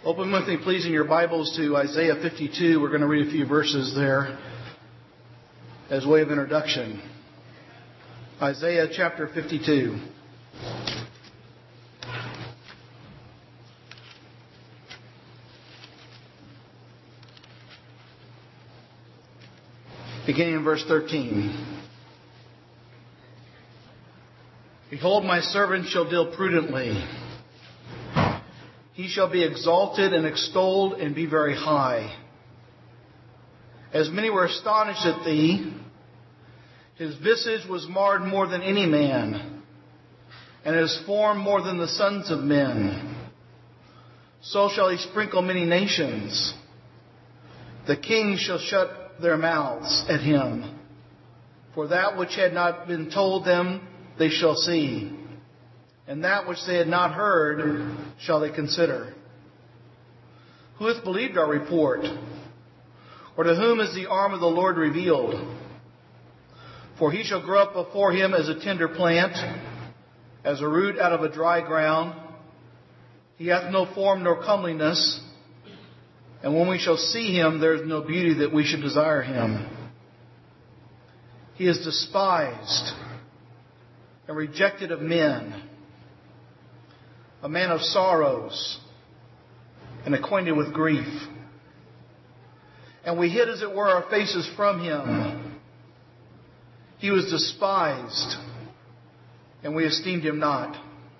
Open with me, please, in your Bibles to Isaiah 52. We're going to read a few verses there as way of introduction. Isaiah chapter 52. Beginning in verse 13. Behold, my servant shall deal prudently. He shall be exalted and extolled and be very high. As many were astonished at thee, his visage was marred more than any man, and his form more than the sons of men. So shall he sprinkle many nations. The kings shall shut their mouths at him. For that which had not been told them they shall see, and that which they had not heard shall they consider. Who hath believed our report? Or to whom is the arm of the Lord revealed? For he shall grow up before him as a tender plant, as a root out of a dry ground. He hath no form nor comeliness, and when we shall see him, there is no beauty that we should desire him. He is despised and rejected of men, a man of sorrows and acquainted with grief. And we hid, as it were, our faces from him. He was despised, and we esteemed him not.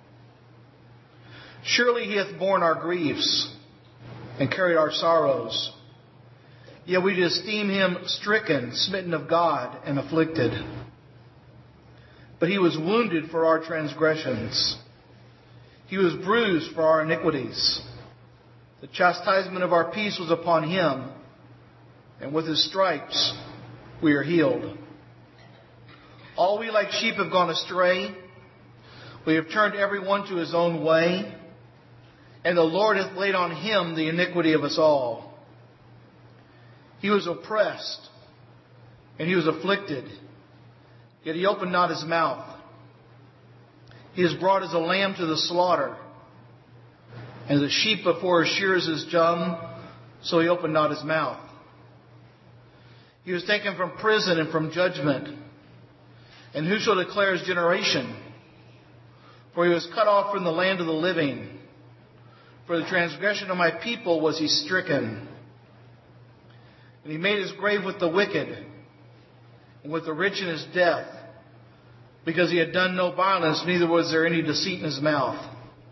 Surely he hath borne our griefs and carried our sorrows. Yet we did esteem him stricken, smitten of God, and afflicted. But he was wounded for our transgressions. He was bruised for our iniquities. The chastisement of our peace was upon him, and with his stripes we are healed. All we like sheep have gone astray. We have turned every one to his own way, and the Lord hath laid on him the iniquity of us all. He was oppressed, and he was afflicted, yet he opened not his mouth. He is brought as a lamb to the slaughter, and as a sheep before her shears is dumb, so he opened not his mouth. He was taken from prison and from judgment, and who shall declare his generation? For he was cut off from the land of the living. For the transgression of my people was he stricken. And he made his grave with the wicked, and with the rich in his death, because he had done no violence, neither was there any deceit in his mouth.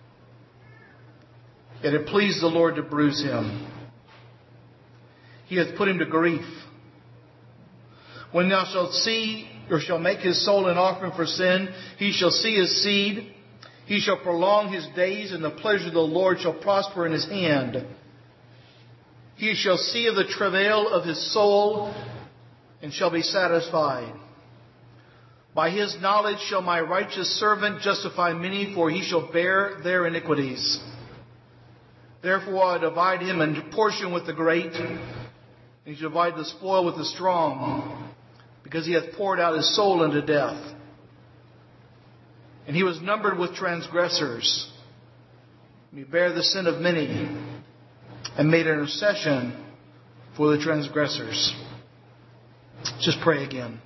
Yet it pleased the Lord to bruise him. He hath put him to grief. When thou shalt see, or shall make his soul an offering for sin, he shall see his seed. He shall prolong his days, and the pleasure of the Lord shall prosper in his hand. He shall see of the travail of his soul, and shall be satisfied. By his knowledge shall my righteous servant justify many, for he shall bear their iniquities. Therefore I divide him in portion with the great, and he shall divide the spoil with the strong, because he hath poured out his soul unto death. And he was numbered with transgressors, and he bare the sin of many, and made intercession for the transgressors. Just pray again.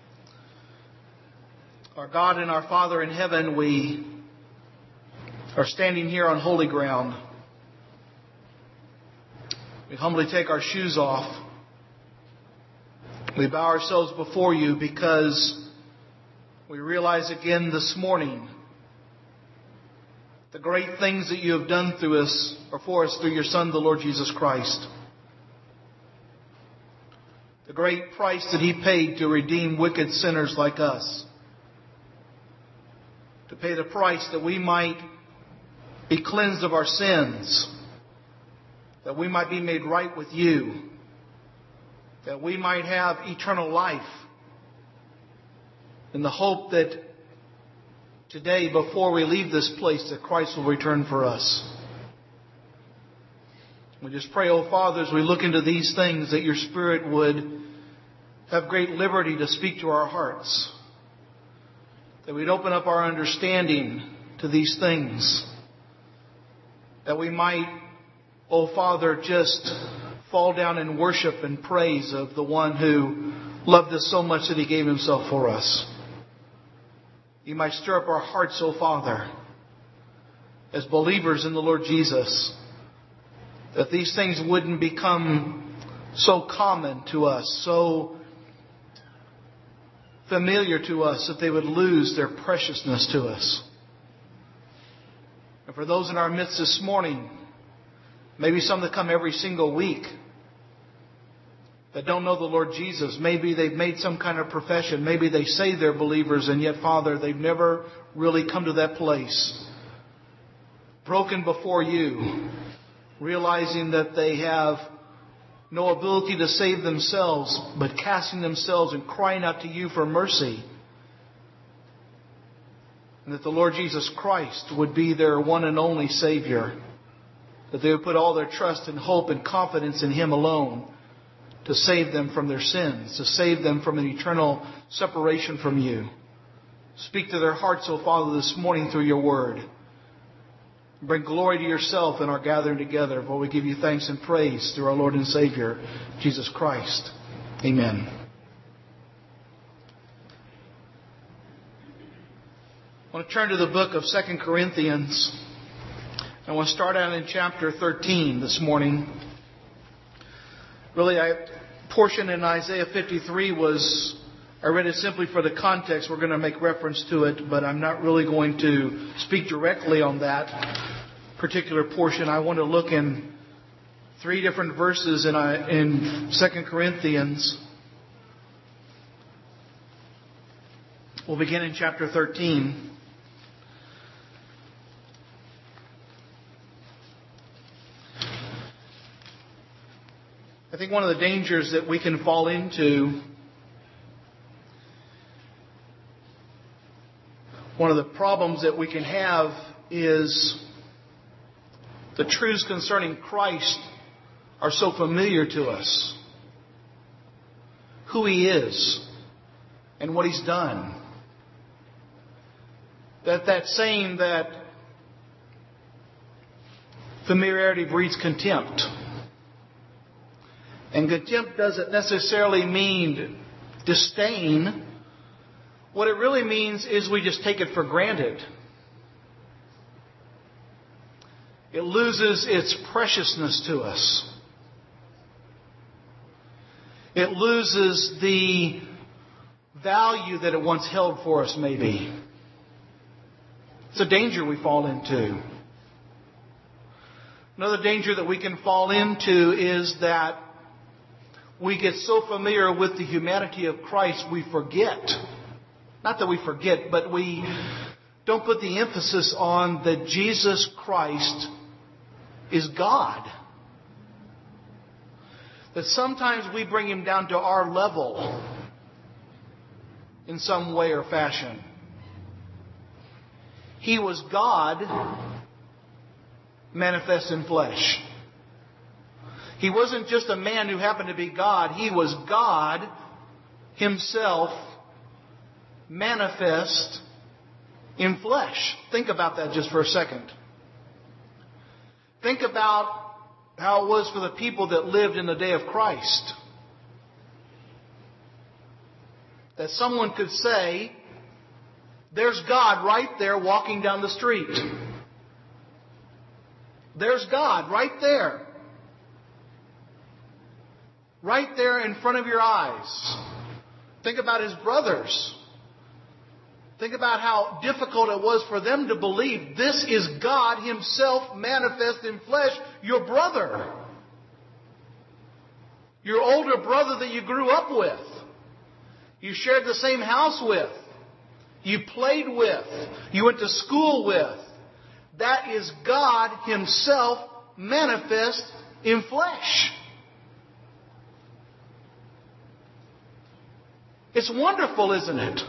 Our God and our Father in heaven, we are standing here on holy ground. We humbly take our shoes off. We bow ourselves before you because we realize again this morning the great things that you have done through us or for us through your Son, the Lord Jesus Christ. The great price that he paid to redeem wicked sinners like us. To pay the price that we might be cleansed of our sins. That we might be made right with you. That we might have eternal life. In the hope that today, before we leave this place, that Christ will return for us. We just pray, oh Father, as we look into these things, that your Spirit would have great liberty to speak to our hearts. That we'd open up our understanding to these things. That we might Oh, Father, just fall down in worship and praise of the one who loved us so much that He gave Himself for us. You might stir up our hearts, oh Father, as believers in the Lord Jesus, that these things wouldn't become so common to us, so familiar to us, that they would lose their preciousness to us. And for those in our midst this morning, maybe some that come every single week, that don't know the Lord Jesus, maybe they've made some kind of profession, maybe they say they're believers, and yet, Father, they've never really come to that place, broken before You, realizing that they have no ability to save themselves, but casting themselves and crying out to You for mercy. And that the Lord Jesus Christ would be their one and only Savior. That they would put all their trust and hope and confidence in Him alone to save them from their sins, to save them from an eternal separation from You. Speak to their hearts, O Father, this morning through Your Word. Bring glory to Yourself in our gathering together, for we give You thanks and praise through our Lord and Savior, Jesus Christ. Amen. I want to turn to the book of 2 Corinthians. I want to start out in chapter 13 this morning. Really, portion in Isaiah 53 I read it simply for the context. We're going to make reference to it, but I'm not really going to speak directly on that particular portion. I want to look in 3 different verses in 2 Corinthians. We'll begin in chapter 13. I think one of the dangers that we can fall into, one of the problems that we can have, is the truths concerning Christ are so familiar to us. Who He is and what He's done. That saying that familiarity breeds contempt. And contempt doesn't necessarily mean disdain. What it really means is we just take it for granted. It loses its preciousness to us. It loses the value that it once held for us, maybe. It's a danger we fall into. Another danger that we can fall into is that we get so familiar with the humanity of Christ, we forget. Not that we forget, but we don't put the emphasis on that Jesus Christ is God. That sometimes we bring Him down to our level in some way or fashion. He was God manifest in flesh. He wasn't just a man who happened to be God. He was God Himself manifest in flesh. Think about that just for a second. Think about how it was for the people that lived in the day of Christ. That someone could say, there's God right there walking down the street. There's God right there. Right there in front of your eyes. Think about His brothers. Think about how difficult it was for them to believe this is God Himself manifest in flesh, your brother. Your older brother that you grew up with. You shared the same house with. You played with. You went to school with. That is God Himself manifest in flesh. It's wonderful, isn't it?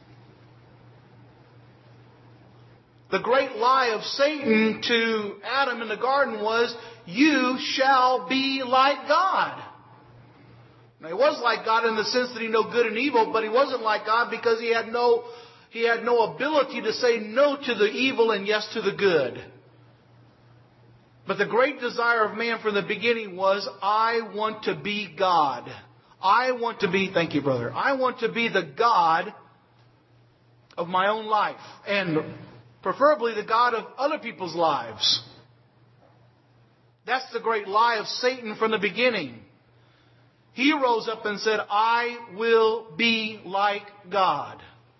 The great lie of Satan to Adam in the garden was, you shall be like God. Now, He was like God in the sense that He knew good and evil, but He wasn't like God because He had no ability to say no to the evil and yes to the good. But the great desire of man from the beginning was, I want to be God. I want to be, thank you, brother, I want to be the God of my own life. And preferably the God of other people's lives. That's the great lie of Satan from the beginning. He rose up and said, I will be like God.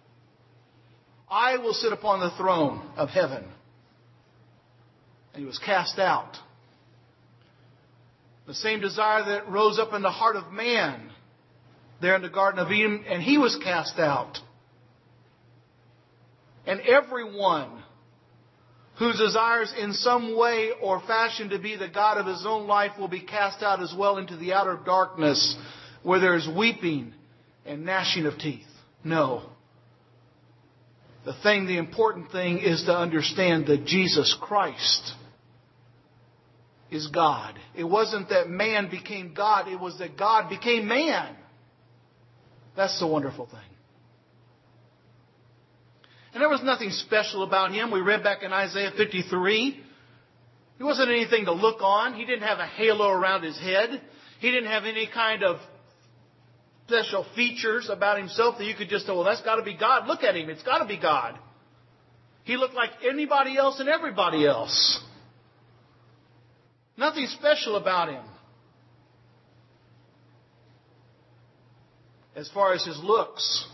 I will sit upon the throne of heaven. And he was cast out. The same desire that rose up in the heart of man there in the Garden of Eden, and he was cast out. And everyone who desires in some way or fashion to be the God of his own life will be cast out as well into the outer darkness where there is weeping and gnashing of teeth. No. The important thing is to understand that Jesus Christ is God. It wasn't that man became God, it was that God became man. That's the wonderful thing. And there was nothing special about him. We read back in Isaiah 53. He wasn't anything to look on. He didn't have a halo around his head. He didn't have any kind of special features about himself that you could just say, well, that's got to be God. Look at him. It's got to be God. He looked like anybody else and everybody else. Nothing special about him. As far as his looks.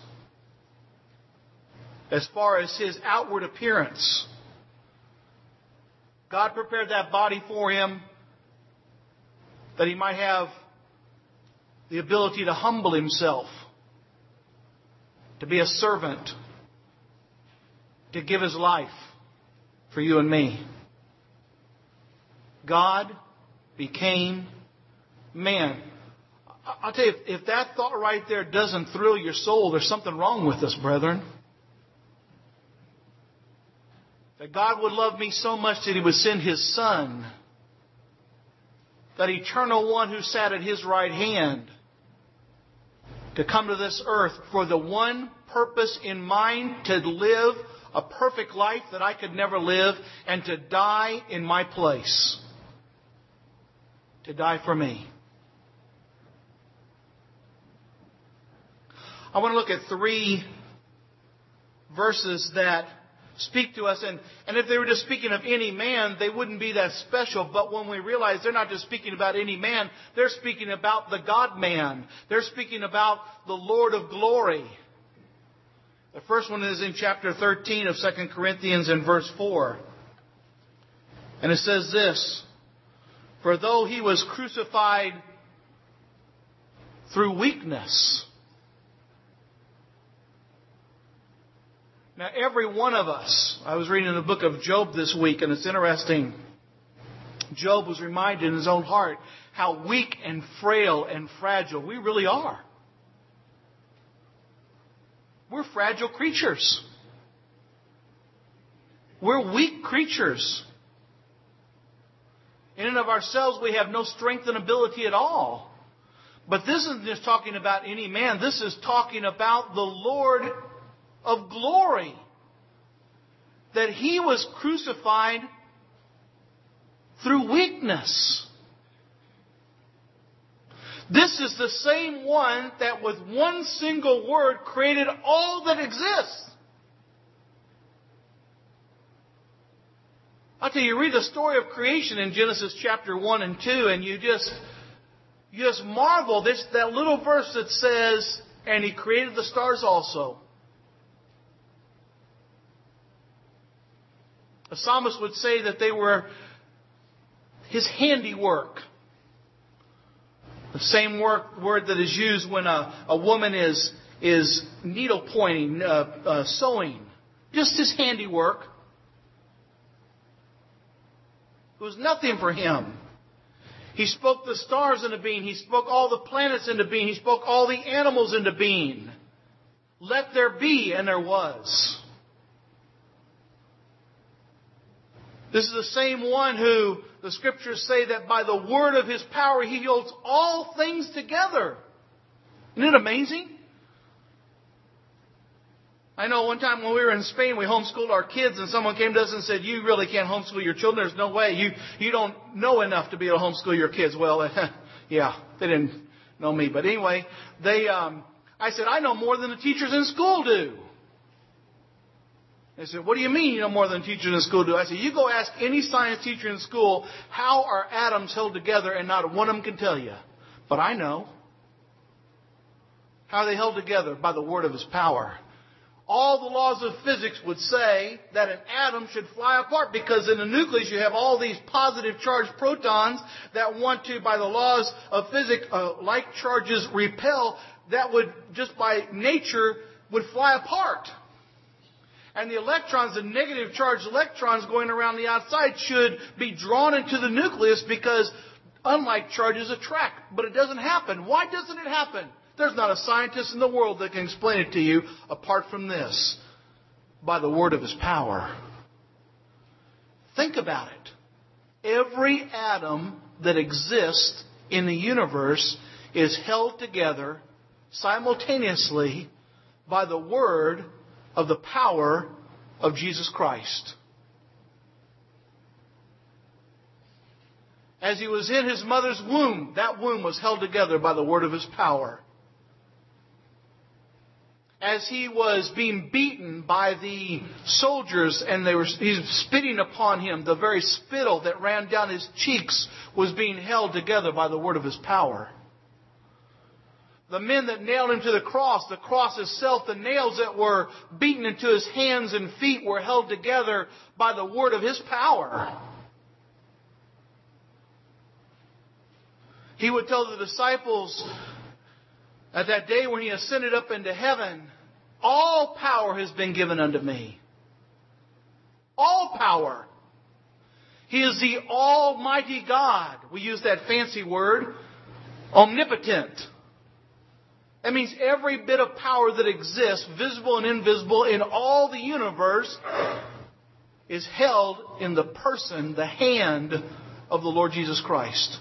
As far as his outward appearance. God prepared that body for him that he might have the ability to humble himself, to be a servant, to give his life for you and me. God became man. I'll tell you, if that thought right there doesn't thrill your soul, there's something wrong with us, brethren. That God would love me so much that He would send His Son, that eternal one who sat at His right hand, to come to this earth for the one purpose in mind, to live a perfect life that I could never live, and to die in my place. To die for me. I want to look at 3 verses that speak to us. And if they were just speaking of any man, they wouldn't be that special. But when we realize they're not just speaking about any man, they're speaking about the God-man. They're speaking about the Lord of glory. The first one is in chapter 13 of 2 Corinthians in verse 4. And it says this, for though He was crucified through weakness. Now, every one of us, I was reading the book of Job this week, and it's interesting. Job was reminded in his own heart how weak and frail and fragile we really are. We're fragile creatures. We're weak creatures. In and of ourselves, we have no strength and ability at all. But this isn't just talking about any man. This is talking about the Lord of glory. That He was crucified through weakness. This is the same one that with one single word created all that exists. I'll tell you, read the story of creation in Genesis chapter 1 and 2, and you just marvel. That little verse that says, and He created the stars also. The psalmist would say that they were His handiwork. The same word that is used when a woman is needle pointing, sewing. Just His handiwork. It was nothing for Him. He spoke the stars into being. He spoke all the planets into being. He spoke all the animals into being. Let there be, and there was. This is the same one who the Scriptures say that by the word of His power He holds all things together. Isn't it amazing? I know one time when we were in Spain, we homeschooled our kids, and someone came to us and said, "You really can't homeschool your children. There's no way. You don't know enough to be able to homeschool your kids." Well, yeah, they didn't know me. But anyway, I said, "I know more than the teachers in school do." They said, "What do you mean you know more than teachers in school do?" I said, "You go ask any science teacher in school, how are atoms held together, and not one of them can tell you. But I know. How are they held together? By the word of His power." All the laws of physics would say that an atom should fly apart, because in the nucleus you have all these positive charged protons that want to, by the laws of physics, like charges repel, that would just by nature would fly apart. And the electrons, the negative charged electrons going around the outside, should be drawn into the nucleus, because unlike charges attract. But it doesn't happen. Why doesn't it happen? There's not a scientist in the world that can explain it to you apart from this. By the word of His power. Think about it. Every atom that exists in the universe is held together simultaneously by the word of the power of Jesus Christ. As He was in His mother's womb, that womb was held together by the word of His power. As He was being beaten by the soldiers and He was spitting upon Him, the very spittle that ran down His cheeks was being held together by the word of His power. The men that nailed Him to the cross itself, the nails that were beaten into His hands and feet were held together by the word of His power. He would tell the disciples at that day when He ascended up into heaven, "All power has been given unto me." All power. He is the Almighty God. We use that fancy word, omnipotent. That means every bit of power that exists, visible and invisible, in all the universe is held in the person, the hand of the Lord Jesus Christ.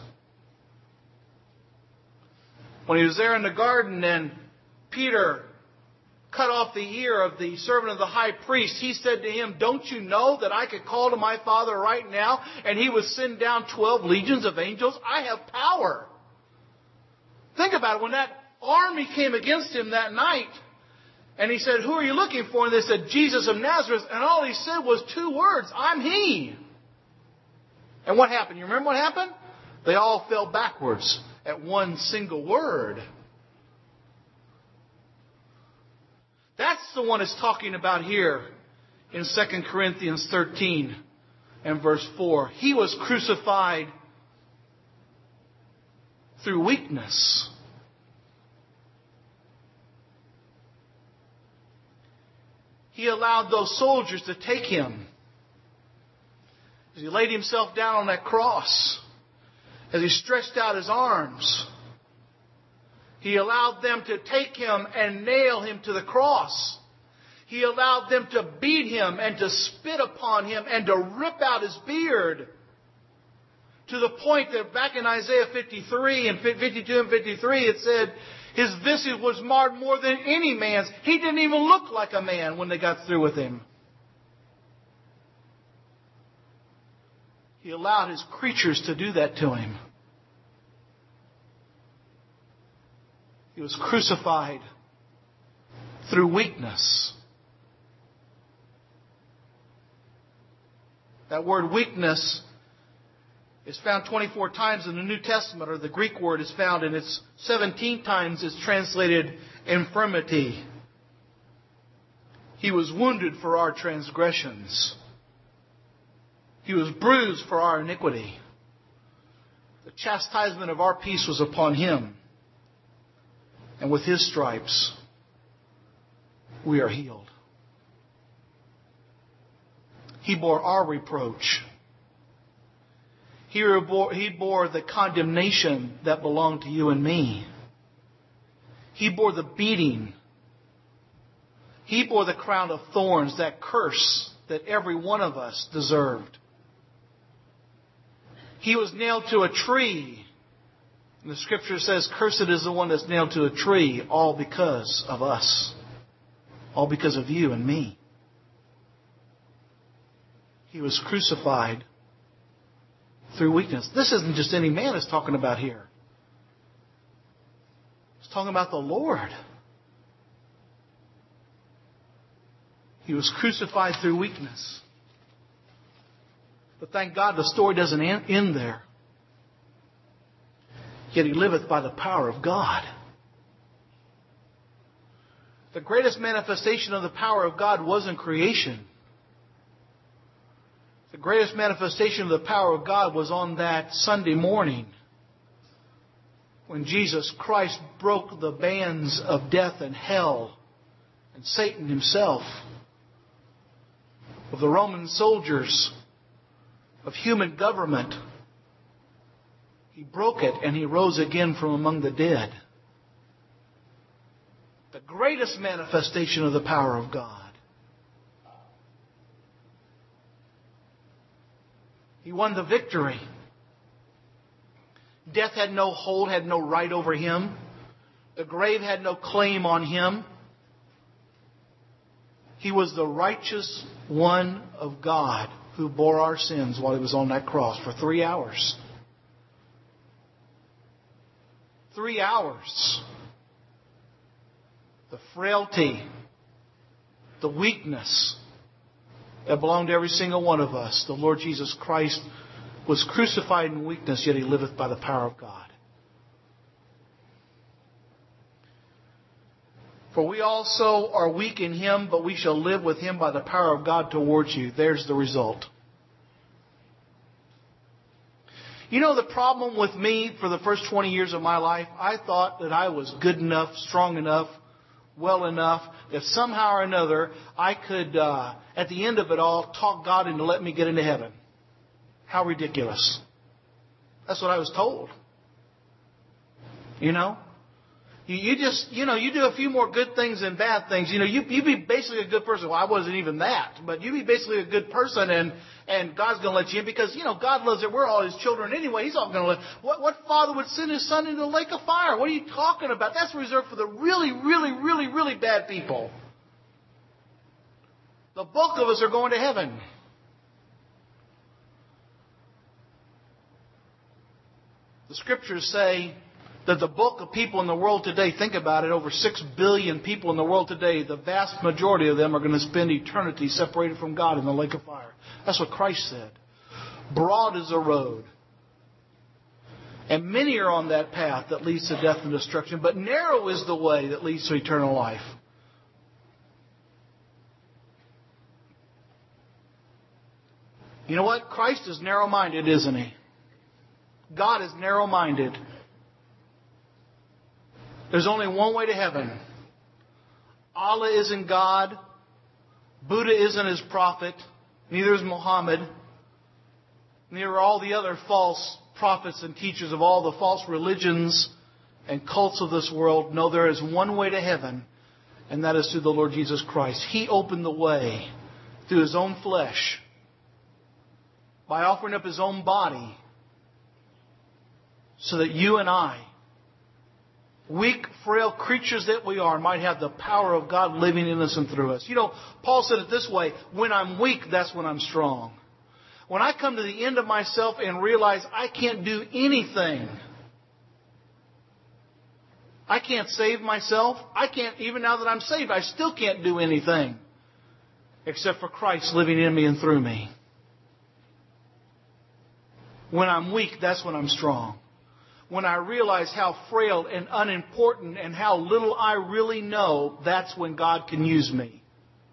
When He was there in the garden and Peter cut off the ear of the servant of the high priest, He said to him, "Don't you know that I could call to my Father right now and He would send down 12 legions of angels? I have power." Think about it. When that army came against him that night, and he said, "Who are you looking for?" And they said, "Jesus of Nazareth." And all he said was 2 words, "I'm He." And what happened? You remember what happened? They all fell backwards at one single word. That's the one it's talking about here in 2 Corinthians 13 and verse 4. He was crucified through weakness. He allowed those soldiers to take Him. As He laid Himself down on that cross, as He stretched out His arms, He allowed them to take Him and nail Him to the cross. He allowed them to beat Him and to spit upon Him and to rip out His beard. To the point that back in Isaiah 53 and 52 and 53 it said, His visage was marred more than any man's. He didn't even look like a man when they got through with Him. He allowed His creatures to do that to Him. He was crucified through weakness. That word weakness is found 24 times in the New Testament, or the Greek word is found, and it's 17 times it's translated infirmity. He was wounded for our transgressions. He was bruised for our iniquity. The chastisement of our peace was upon Him. And with His stripes, we are healed. He bore our reproach. He bore the condemnation that belonged to you and me. He bore the beating. He bore the crown of thorns, that curse that every one of us deserved. He was nailed to a tree. And the Scripture says, "Cursed is the one that's nailed to a tree, all because of us." All because of you and me. He was crucified through weakness. This isn't just any man it's talking about here. It's talking about the Lord. He was crucified through weakness. But thank God the story doesn't end there. Yet he liveth by the power of God. The greatest manifestation of the power of God wasn't creation. The greatest manifestation of the power of God was on that Sunday morning when Jesus Christ broke the bands of death and hell and Satan himself, of the Roman soldiers, of human government. He broke it and he rose again from among the dead. The greatest manifestation of the power of God. He won the victory. Death had no hold, had no right over him. The grave had no claim on him. He was the righteous one of God who bore our sins while he was on that cross for 3 hours. 3 hours. The frailty, the weakness that belonged to every single one of us. The Lord Jesus Christ was crucified in weakness, yet he liveth by the power of God. For we also are weak in him, but we shall live with him by the power of God towards you. There's the result. You know the problem with me for the first 20 years of my life? I thought that I was good enough, strong enough, well enough, that somehow or another I could, at the end of it all, talk God into letting me get into heaven. How ridiculous. That's what I was told. You know? You just, you do a few more good things than bad things. You be basically a good person. Well, I wasn't even that. But you be basically a good person and God's going to let you in because, God loves it. We're all His children anyway. He's all going to let. What father would send his son into the lake of fire? What are you talking about? That's reserved for the really, really, really, really bad people. The bulk of us are going to heaven. The scriptures say that the bulk of people in the world today, think about it, over 6 billion people in the world today, the vast majority of them are going to spend eternity separated from God in the lake of fire. That's what Christ said. Broad is the road, and many are on that path that leads to death and destruction, but narrow is the way that leads to eternal life. You know what? Christ is narrow-minded, isn't He? God is narrow-minded. There's only one way to heaven. Allah isn't God. Buddha isn't His prophet. Neither is Muhammad. Neither are all the other false prophets and teachers of all the false religions and cults of this world. No, there is one way to heaven, and that is through the Lord Jesus Christ. He opened the way through His own flesh by offering up His own body so that you and I, weak, frail creatures that we are, might have the power of God living in us and through us. Paul said it this way, when I'm weak, that's when I'm strong. When I come to the end of myself and realize I can't do anything. I can't save myself. I can't, even now that I'm saved, I still can't do anything except for Christ living in me and through me. When I'm weak, that's when I'm strong. When I realize how frail and unimportant and how little I really know, that's when God can use me.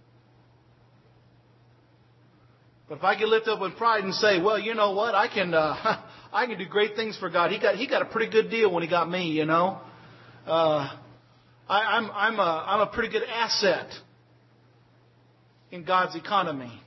But if I get lifted up with pride and say, well, you know what, I can do great things for God. He got a pretty good deal when He got me, I'm a pretty good asset in God's economy.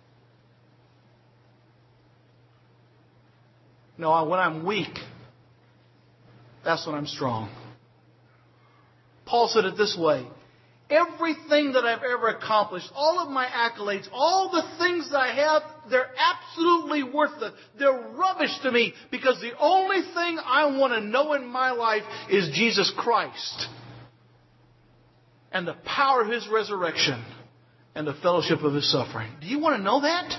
No, when I'm weak, that's when I'm strong. Paul said it this way. Everything that I've ever accomplished, all of my accolades, all the things that I have, they're absolutely worthless. They're rubbish to me because the only thing I want to know in my life is Jesus Christ. and the power of His resurrection and the fellowship of His suffering. Do you want to know that?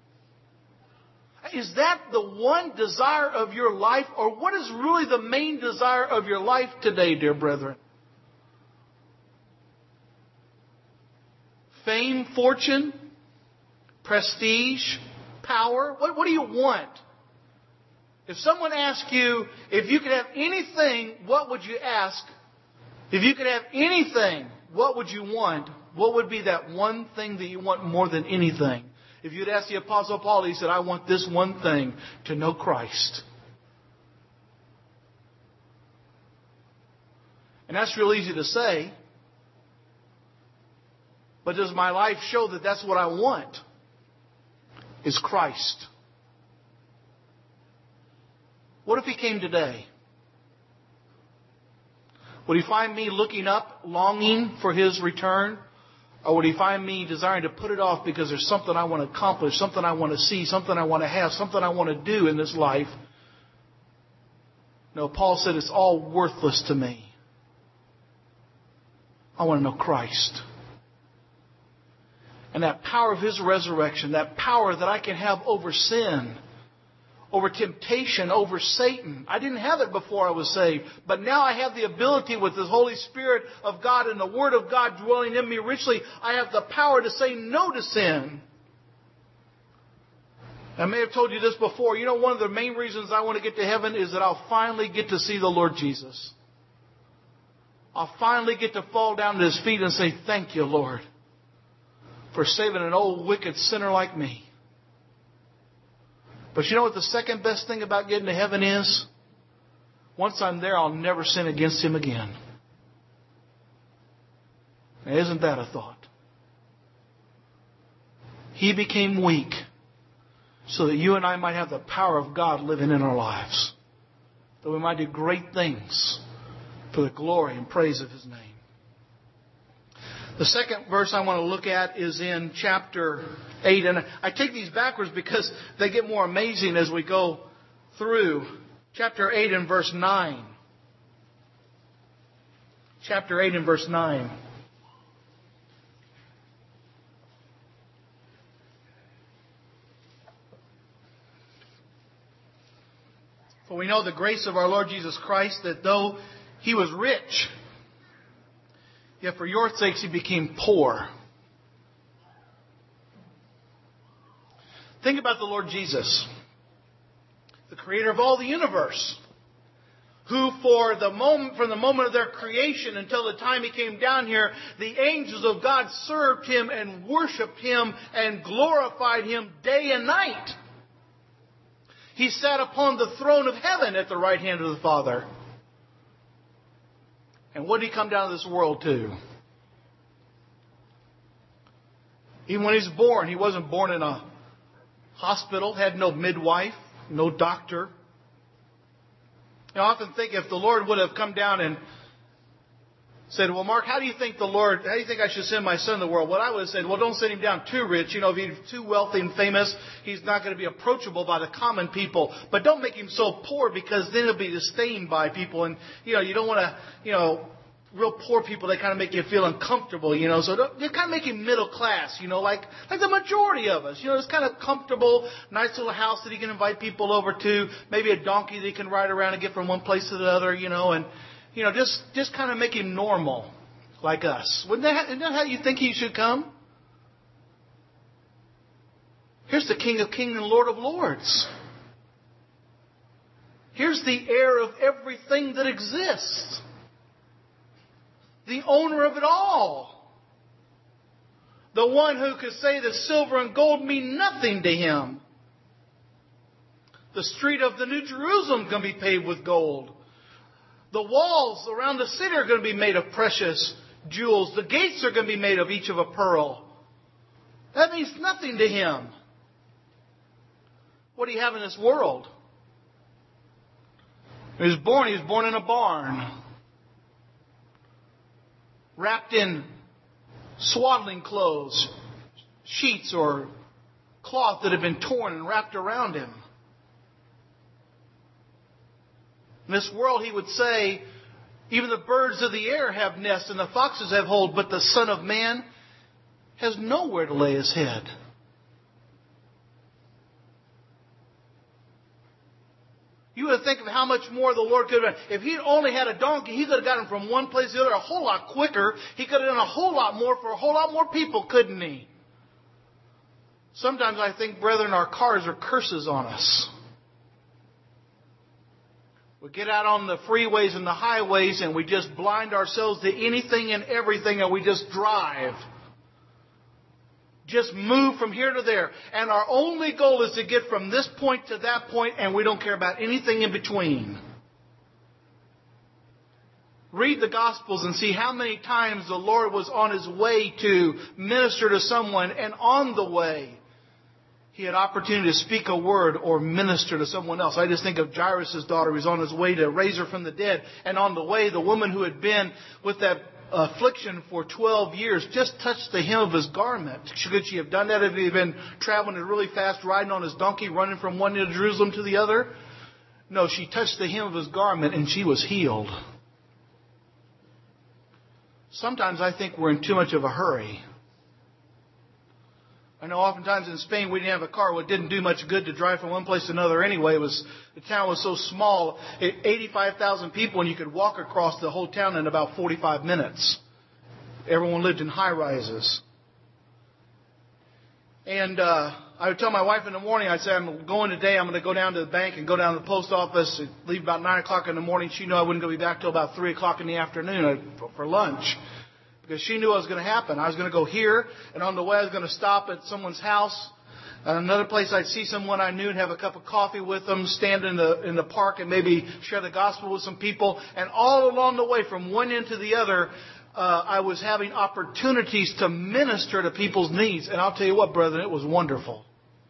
Is that the one desire of your life? Or what is really the main desire of your life today, dear brethren? Fame, fortune, prestige, power? What do you want? If someone asked you, if you could have anything, what would you ask? If you could have anything, what would you want? What would be that one thing that you want more than anything? If you'd ask the Apostle Paul, he said, I want this one thing, to know Christ. And that's real easy to say. But does my life show that that's what I want? Is Christ. What if He came today? Would He find me looking up, longing for His return? Or would He find me desiring to put it off because there's something I want to accomplish, something I want to see, something I want to have, something I want to do in this life? No, Paul said it's all worthless to me. I want to know Christ. And that power of His resurrection, that power that I can have over sin, over temptation, over Satan. I didn't have it before I was saved. But now I have the ability with the Holy Spirit of God and the Word of God dwelling in me richly. I have the power to say no to sin. I may have told you this before. You know, one of the main reasons I want to get to heaven is that I'll finally get to see the Lord Jesus. I'll finally get to fall down at His feet and say, thank you, Lord, for saving an old wicked sinner like me. But you know what the second best thing about getting to heaven is? Once I'm there, I'll never sin against Him again. Now, isn't that a thought? He became weak so that you and I might have the power of God living in our lives. That we might do great things for the glory and praise of His name. The second verse I want to look at is in chapter 8. And I take these backwards because they get more amazing as we go through. Chapter 8 and verse 9. Chapter 8 and verse 9. For we know the grace of our Lord Jesus Christ, that though He was rich, yet for your sakes He became poor. Think about the Lord Jesus, the creator of all the universe, who from the moment of their creation until the time He came down here, the angels of God served Him and worshiped Him and glorified Him day and night. He sat upon the throne of heaven at the right hand of the Father. And what did He come down to this world to? Even when He was born, He wasn't born in a hospital, had no midwife, no doctor. I often think if the Lord would have come down and said, well, Mark, how do you think I should send my son to the world? Well, I would have said, well, don't send him down too rich. You know, if he's too wealthy and famous, he's not going to be approachable by the common people. But don't make him so poor, because then he'll be disdained by people. And, you don't want to, real poor people, they kind of make you feel uncomfortable, So you kind of make him middle class, like the majority of us. It's kind of comfortable, nice little house that he can invite people over to, maybe a donkey that he can ride around and get from one place to the other, and just kind of make him normal, like us. Isn't that how you think He should come? Here's the King of Kings and Lord of Lords. Here's the heir of everything that exists. The owner of it all. The one who could say that silver and gold mean nothing to Him. The street of the New Jerusalem is going to be paved with gold. The walls around the city are going to be made of precious jewels. The gates are going to be made of each of a pearl. That means nothing to Him. What do you have in this world? He was born in a barn, wrapped in swaddling clothes, sheets or cloth that had been torn and wrapped around Him. In this world, He would say, Even the birds of the air have nests and the foxes have holes, but the Son of Man has nowhere to lay his head. You would think of how much more the Lord could have done. If he'd only had a donkey, he could have gotten from one place to the other a whole lot quicker. He could have done a whole lot more for a whole lot more people, couldn't he? Sometimes I think, brethren, our cars are curses on us. We get out on the freeways and the highways and we just blind ourselves to anything and everything and we just drive. Just move from here to there. And our only goal is to get from this point to that point, and we don't care about anything in between. Read the Gospels and see how many times the Lord was on His way to minister to someone, and on the way He had opportunity to speak a word or minister to someone else. I just think of Jairus' daughter who was on his way to raise her from the dead. And on the way, the woman who had been with that affliction for 12 years just touched the hem of his garment. Could she have done that if he had been traveling really fast, riding on his donkey, running from one end of Jerusalem to the other? No, she touched the hem of his garment and she was healed. Sometimes I think we're in too much of a hurry. I know oftentimes in Spain we didn't have a car. Well, it didn't do much good to drive from one place to another anyway. The town was so small, 85,000 people, and you could walk across the whole town in about 45 minutes. Everyone lived in high-rises. And I would tell my wife in the morning, I'd say, I'm going today, I'm going to go down to the bank and go down to the post office, leave about 9 o'clock in the morning. She knew I wouldn't be back till about 3 o'clock in the afternoon for lunch. Because she knew what was going to happen. I was going to go here, and on the way I was going to stop at someone's house. At another place I'd see someone I knew and have a cup of coffee with them, stand in the park and maybe share the gospel with some people. And all along the way, from one end to the other, I was having opportunities to minister to people's needs. And I'll tell you what, brethren, it was wonderful.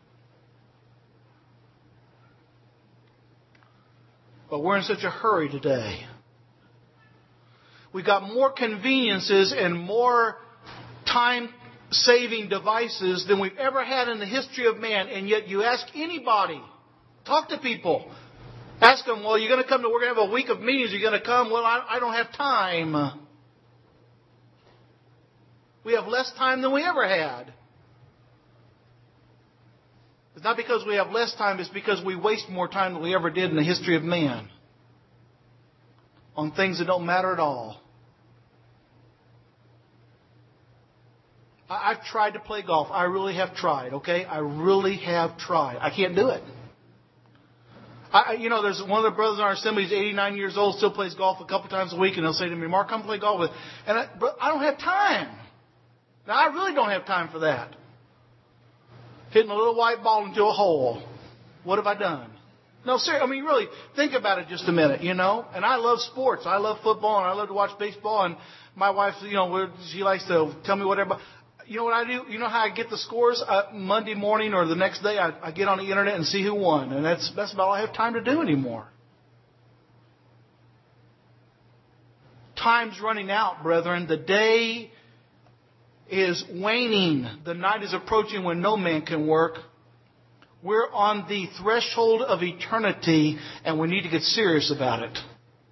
But we're in such a hurry today. We've got more conveniences and more time-saving devices than we've ever had in the history of man. And yet you ask anybody, talk to people, ask them, well, you're going to come we're going to have a week of meetings, you're going to come? Well, I don't have time. We have less time than we ever had. It's not because we have less time, it's because we waste more time than we ever did in the history of man on things that don't matter at all. I've tried to play golf. I really have tried, okay? I really have tried. I can't do it. There's one of the brothers in our assembly, he's 89 years old, still plays golf a couple times a week, and he'll say to me, Mark, come play golf with. And I don't have time. Now, I really don't have time for that. Hitting a little white ball into a hole. What have I done? No, seriously, really, think about it just a minute, And I love sports. I love football, and I love to watch baseball, and my wife, she likes to tell me whatever. You know what I do? You know how I get the scores? Monday morning or the next day, I get on the internet and see who won. And that's about all I have time to do anymore. Time's running out, brethren. The day is waning. The night is approaching when no man can work. We're on the threshold of eternity, and we need to get serious about it.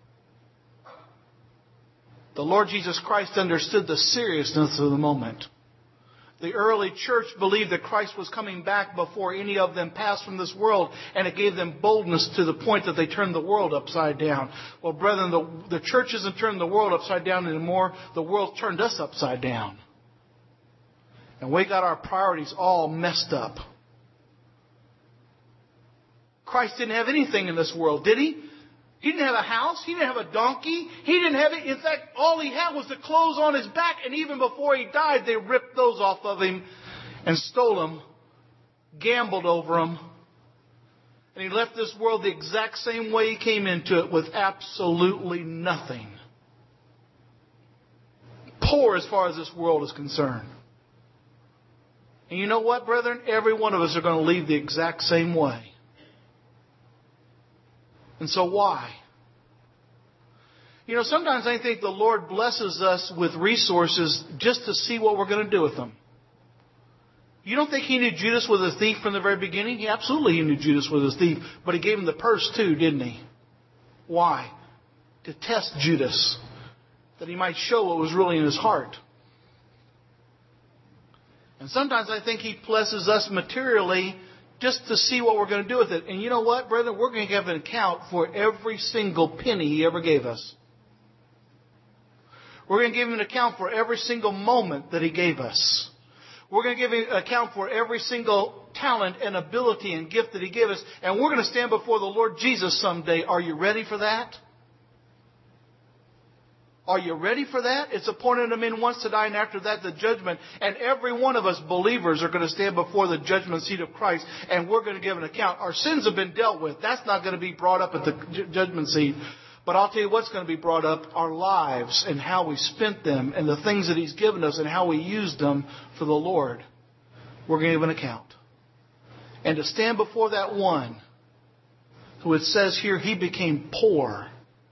The Lord Jesus Christ understood the seriousness of the moment. The early church believed that Christ was coming back before any of them passed from this world, and it gave them boldness to the point that they turned the world upside down. Well, brethren, the church isn't turning the world upside down anymore. The world turned us upside down. And we got our priorities all messed up. Christ didn't have anything in this world, did He? He didn't have a house. He didn't have a donkey. He didn't have it. In fact, all He had was the clothes on His back. And even before He died, they ripped those off of Him and stole them, gambled over them. And He left this world the exact same way He came into it, with absolutely nothing. Poor as far as this world is concerned. And you know what, brethren? Every one of us are going to leave the exact same way. And so why? Sometimes I think the Lord blesses us with resources just to see what we're going to do with them. You don't think He knew Judas was a thief from the very beginning? He absolutely knew Judas was a thief. But He gave him the purse too, didn't He? Why? to test Judas, that he might show what was really in his heart. And sometimes I think he blesses us materially just to see what we're going to do with it. And you know what, brethren? We're going to give an account for every single penny he ever gave us. We're going to give him an account for every single moment that he gave us. We're going to give him an account for every single talent and ability and gift that he gave us. And we're going to stand before the Lord Jesus someday. Are you ready for that? Are you ready for that? It's appointed to men once to die, and after that the judgment. And every one of us believers are going to stand before the judgment seat of Christ, and we're going to give an account. Our sins have been dealt with. That's not going to be brought up at the judgment seat. But I'll tell you what's going to be brought up, our lives and how we spent them and the things that He's given us and how we used them for the Lord. We're going to give an account. And to stand before that one who it says here, He became poor.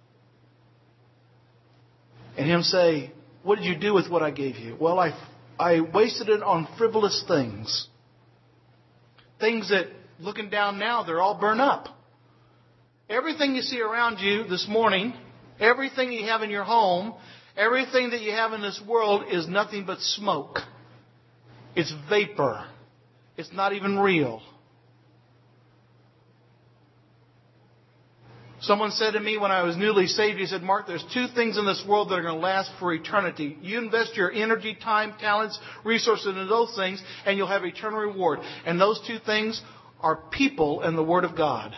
And Him say, what did you do with what I gave you? Well, I wasted it on frivolous things. Things that, looking down now, they're all burned up. Everything you see around you this morning, everything you have in your home, everything that you have in this world is nothing but smoke. It's vapor. It's not even real. Someone said to me when I was newly saved, he said, Mark, there's two things in this world that are going to last for eternity. You invest your energy, time, talents, resources into those things, and you'll have eternal reward. And those two things are people and the Word of God.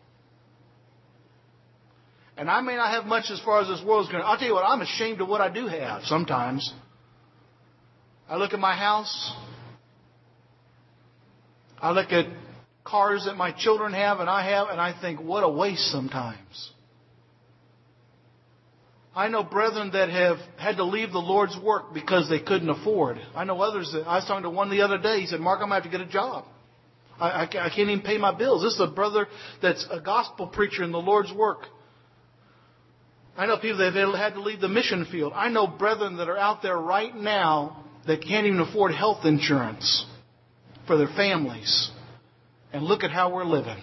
And I may not have much as far as this world is concerned. I'll tell you what, I'm ashamed of what I do have sometimes. I look at my house. I look at cars that my children have and I have, and I think, what a waste sometimes. I know brethren that have had to leave the Lord's work because they couldn't afford. I know others that, I was talking to one the other day, he said, Mark, I'm going to have to get a job. I can't even pay my bills. This is a brother that's a gospel preacher in the Lord's work. I know people that have had to leave the mission field. I know brethren that are out there right now that can't even afford health insurance for their families. And look at how we're living.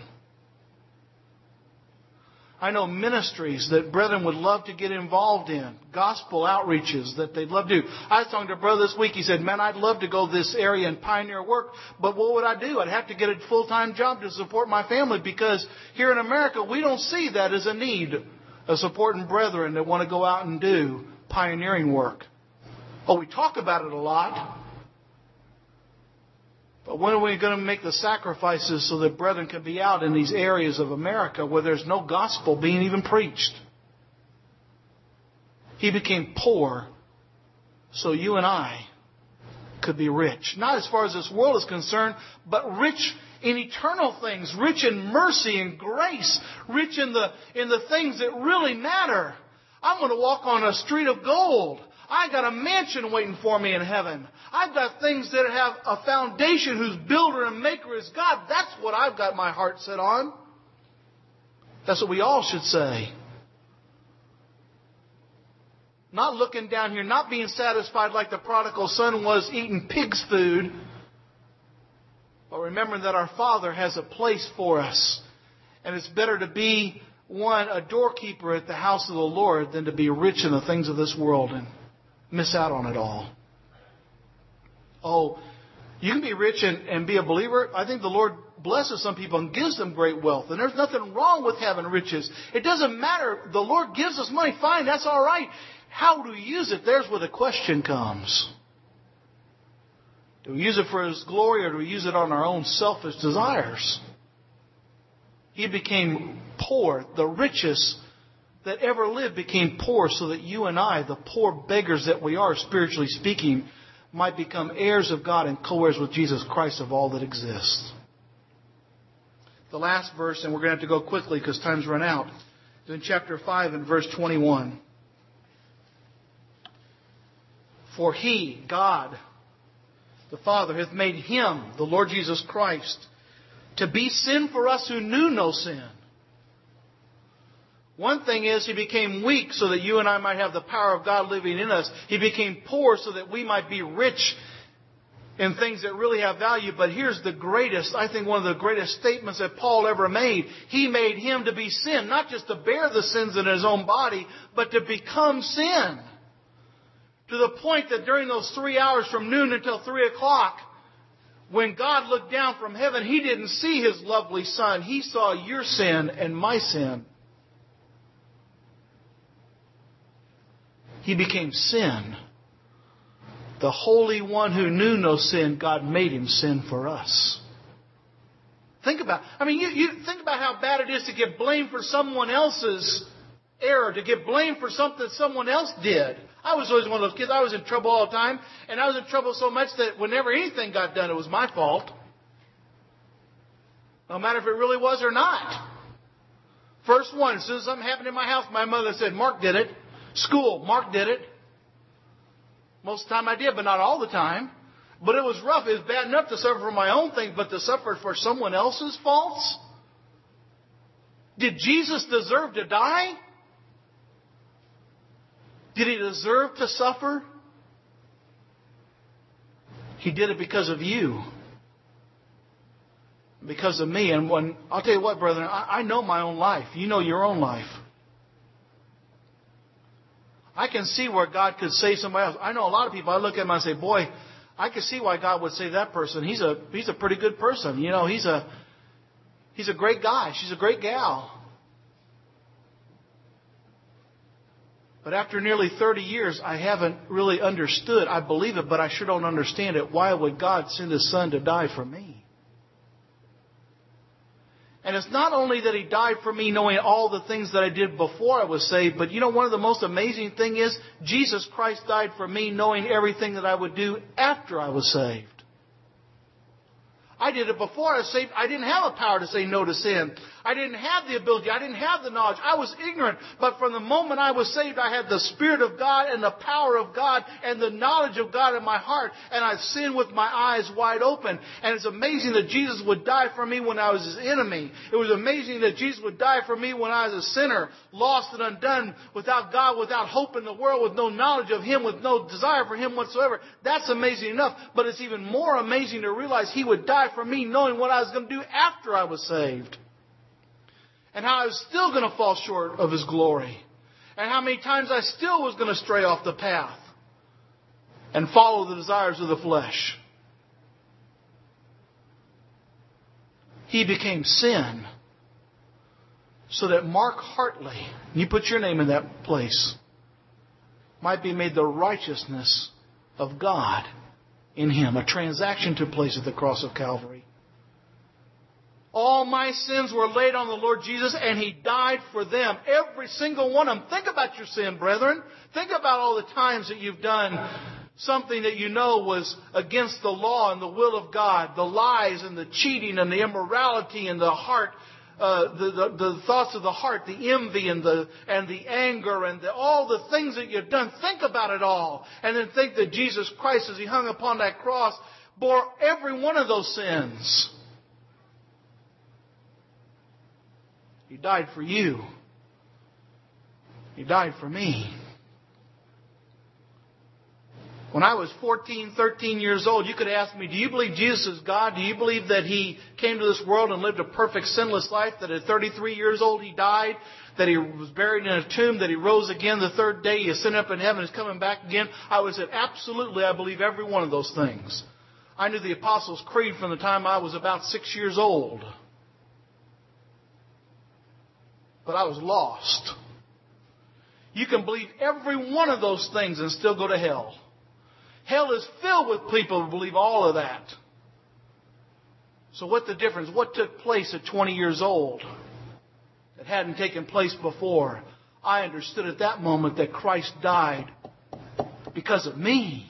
I know ministries that brethren would love to get involved in. Gospel outreaches that they'd love to do. I was talking to a brother this week. He said, man, I'd love to go this area and pioneer work. But what would I do? I'd have to get a full-time job to support my family. Because here in America, we don't see that as a need of supporting brethren that want to go out and do pioneering work. Oh, we talk about it a lot. But when are we going to make the sacrifices so that brethren can be out in these areas of America where there's no gospel being even preached? He became poor so you and I could be rich. Not as far as this world is concerned, but rich in eternal things, rich in mercy and grace, rich in the things that really matter. I'm going to walk on a street of gold. I got a mansion waiting for me in heaven. I've got things that have a foundation whose builder and maker is God. That's what I've got my heart set on. That's what we all should say. Not looking down here, not being satisfied like the prodigal son was eating pig's food, but remembering that our Father has a place for us. And it's better to be, a doorkeeper at the house of the Lord than to be rich in the things of this world and miss out on it all. Oh, you can be rich and be a believer. I think the Lord blesses some people and gives them great wealth. And there's nothing wrong with having riches. It doesn't matter. The Lord gives us money. Fine, that's all right. How do we use it? There's where the question comes. Do we use it for His glory or do we use it on our own selfish desires? He became poor. The richest that ever lived became poor so that you and I, the poor beggars that we are, spiritually speaking, might become heirs of God and co-heirs with Jesus Christ of all that exists. The last verse, and we're going to have to go quickly because time's run out, is in chapter 5 and verse 21. For He, God, the Father, hath made Him, the Lord Jesus Christ, to be sin for us who knew no sin. One thing is, He became weak so that you and I might have the power of God living in us. He became poor so that we might be rich in things that really have value. But here's the greatest, I think one of the greatest statements that Paul ever made. He made Him to be sin, not just to bear the sins in His own body, but to become sin. To the point that during those 3 hours from noon until 3 o'clock, when God looked down from heaven, He didn't see His lovely Son. He saw your sin and my sin. He became sin. The Holy One who knew no sin, God made Him sin for us. Think about, you think about how bad it is to get blamed for someone else's error, to get blamed for something someone else did. I was always one of those kids. I was in trouble all the time. And I was in trouble so much that whenever anything got done, it was my fault. No matter if it really was or not. First one, as soon as something happened in my house, my mother said, Mark did it. School, Mark did it. Most of the time I did, but not all the time. But it was rough. It was bad enough to suffer for my own thing, but to suffer for someone else's faults? Did Jesus deserve to die? Did He deserve to suffer? He did it because of you. Because of me. And I'll tell you what, brethren, I know my own life. You know your own life. I can see where God could save somebody else. I know a lot of people, I look at them and I say, boy, I can see why God would save that person. He's a pretty good person. You know, he's a great guy. She's a great gal. But after nearly 30 years, I haven't really understood. I believe it, but I sure don't understand it. Why would God send His Son to die for me? And it's not only that He died for me knowing all the things that I did before I was saved, but you know, one of the most amazing things is Jesus Christ died for me knowing everything that I would do after I was saved. I did it before I was saved. I didn't have a power to say no to sin. I didn't have the ability. I didn't have the knowledge. I was ignorant. But from the moment I was saved, I had the Spirit of God and the power of God and the knowledge of God in my heart. And I sinned with my eyes wide open. And it's amazing that Jesus would die for me when I was His enemy. It was amazing that Jesus would die for me when I was a sinner, lost and undone, without God, without hope in the world, with no knowledge of Him, with no desire for Him whatsoever. That's amazing enough. But it's even more amazing to realize He would die for me knowing what I was going to do after I was saved. And how I was still going to fall short of His glory. And how many times I still was going to stray off the path and follow the desires of the flesh. He became sin so that Mark Hartley, you put your name in that place, might be made the righteousness of God in Him. A transaction took place at the cross of Calvary. All my sins were laid on the Lord Jesus, and He died for them. Every single one of them. Think about your sin, brethren. Think about all the times that you've done something that you know was against the law and the will of God. The lies and the cheating and the immorality and the heart, the thoughts of the heart, the envy and the anger and all the things that you've done. Think about it all. And then think that Jesus Christ, as He hung upon that cross, bore every one of those sins. He died for you. He died for me. When I was 14, 13 years old, you could ask me, do you believe Jesus is God? Do you believe that He came to this world and lived a perfect, sinless life? That at 33 years old He died? That He was buried in a tomb? That He rose again the third day? He ascended up in heaven, is coming back again? I would say, absolutely, I believe every one of those things. I knew the Apostles' Creed from the time I was about 6 years old. But I was lost. You can believe every one of those things and still go to hell. Hell is filled with people who believe all of that. So what's the difference? What took place at 20 years old that hadn't taken place before? I understood at that moment that Christ died because of me.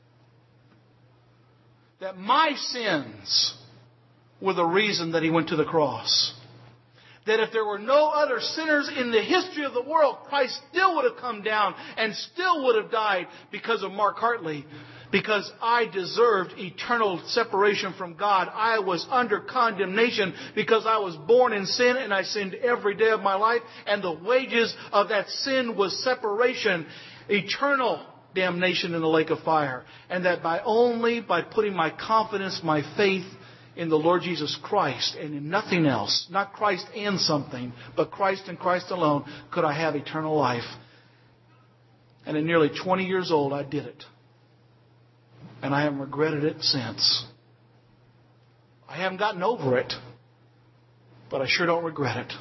That my sins were the reason that He went to the cross. That if there were no other sinners in the history of the world, Christ still would have come down and still would have died because of Mark Hartley. Because I deserved eternal separation from God. I was under condemnation because I was born in sin and I sinned every day of my life. And the wages of that sin was separation, eternal damnation in the lake of fire. And that only by putting my confidence, my faith in the Lord Jesus Christ and in nothing else, not Christ and something, but Christ and Christ alone, could I have eternal life. And at nearly 20 years old, I did it. And I haven't regretted it since. I haven't gotten over it, but I sure don't regret it.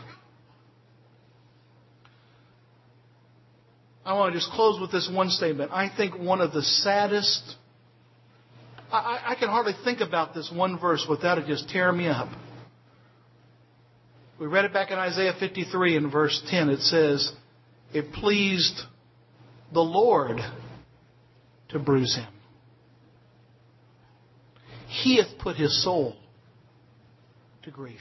I want to just close with this one statement. I think one of the saddest... I can hardly think about this one verse without it just tearing me up. We read it back in Isaiah 53 in verse 10. It says, it pleased the Lord to bruise him. He hath put his soul to grief.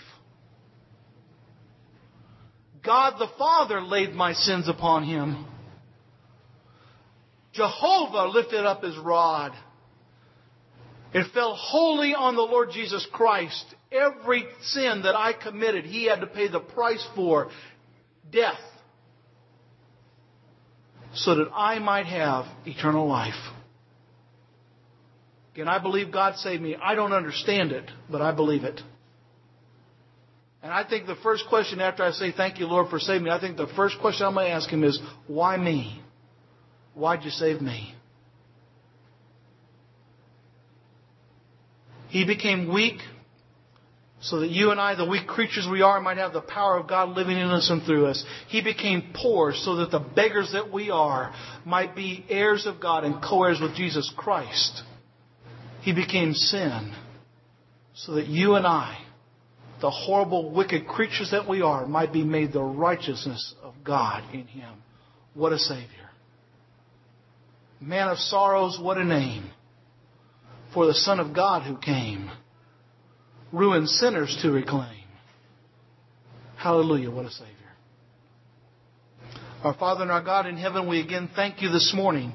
God the Father laid my sins upon him. Jehovah lifted up his rod. It fell wholly on the Lord Jesus Christ. Every sin that I committed, He had to pay the price for, death, so that I might have eternal life. Again, I believe God saved me. I don't understand it, but I believe it. And I think the first question after I say, thank you, Lord, for saving me, I think the first question I'm going to ask Him is, why me? Why'd you save me? He became weak so that you and I, the weak creatures we are, might have the power of God living in us and through us. He became poor so that the beggars that we are might be heirs of God and co-heirs with Jesus Christ. He became sin so that you and I, the horrible, wicked creatures that we are, might be made the righteousness of God in Him. What a Savior. Man of sorrows, what a name. For the Son of God who came, ruined sinners to reclaim. Hallelujah, what a Savior. Our Father and our God in heaven, we again thank You this morning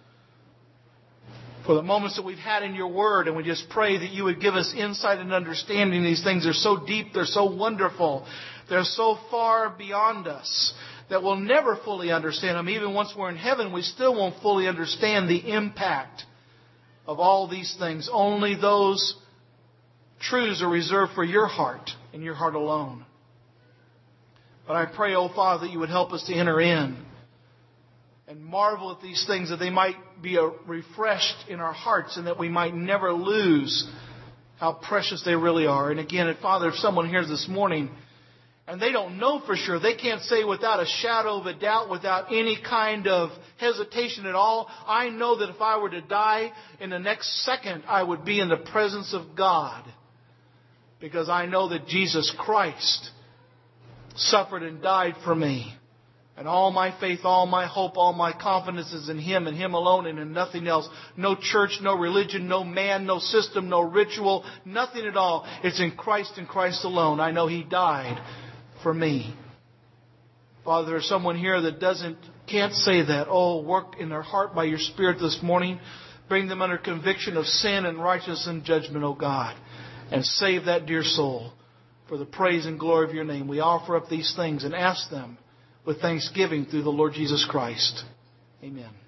for the moments that we've had in Your Word, and we just pray that You would give us insight and understanding. These things are so deep, they're so wonderful, they're so far beyond us that we'll never fully understand them. Even once we're in heaven, we still won't fully understand the impact of all these things. Only those truths are reserved for Your heart and Your heart alone. But I pray, oh Father, that You would help us to enter in and marvel at these things, that they might be refreshed in our hearts and that we might never lose how precious they really are. And again, Father, if someone hears this morning and they don't know for sure, they can't say without a shadow of a doubt, without any kind of hesitation at all, I know that if I were to die in the next second, I would be in the presence of God. Because I know that Jesus Christ suffered and died for me. And all my faith, all my hope, all my confidence is in Him and Him alone and in nothing else. No church, no religion, no man, no system, no ritual, nothing at all. It's in Christ and Christ alone. I know He died for me. Father, there's someone here that can't say that. Oh, work in their heart by Your Spirit this morning. Bring them under conviction of sin and righteousness and judgment, oh God. And save that dear soul for the praise and glory of Your name. We offer up these things and ask them with thanksgiving through the Lord Jesus Christ. Amen.